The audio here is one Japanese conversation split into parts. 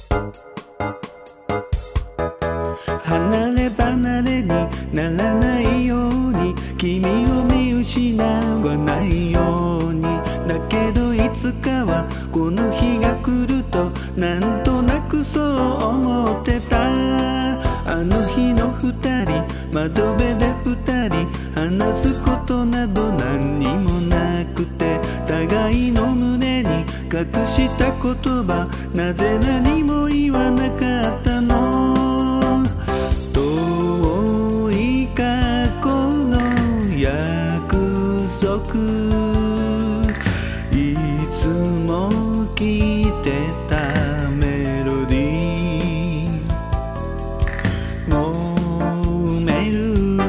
離れ離れにならないように、君を見失わないように。だけどいつかはこの日が来るとなんとなくそう思ってた。あの日の二人、窓辺で二人話すことなど何にもなくて、互いの胸に隠した言葉、なぜ何も言わなかったの。遠い過去の約束、いつも聞いてたメロディー、もう埋める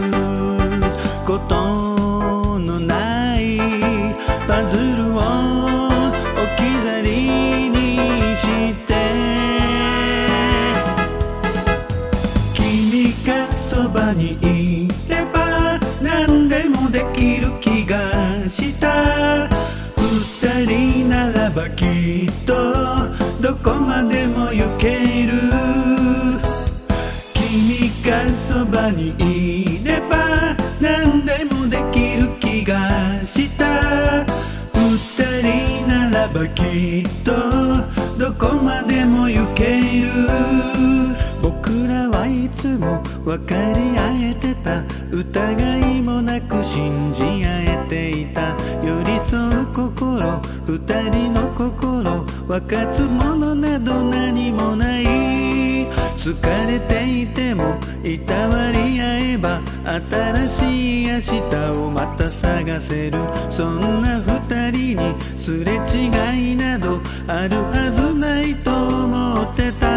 ことのないパズルを置き去りにして、君がそばにいれば何でもできる気がした。二人ならばきっとどこまでも行ける。君がそばにいれば何でもできる気がした。二人ならばきっとどこまでも行ける。僕らはいつも分かり合えてた、疑いもなく信じ合えていた。寄り添う心、二人の心、分かつものなど何もない。疲れていてもいたわり合えば新しい明日をまた探せる。そんな二人にすれ違いなどあるはずないと思ってた。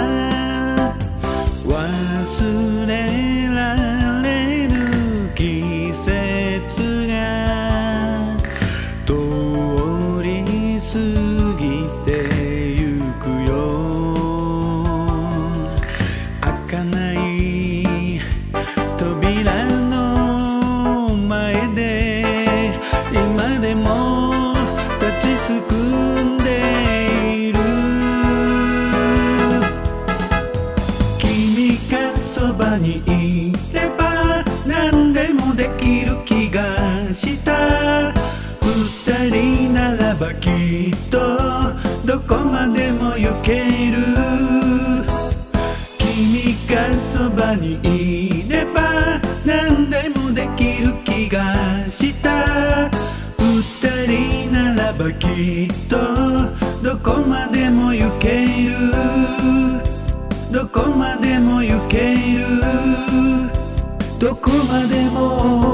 忘れられる季節が通り過ぎてゆくよ。開かない扉の前で今でも立ちすくんでいる。君がそばにいれば何でもできる気がした。二人ならばきっとどこまでも行ける。君がそばにいれば何でもできる気がした。二人ならばきっとどこまでも行ける。どこまでも行ける。どこまでも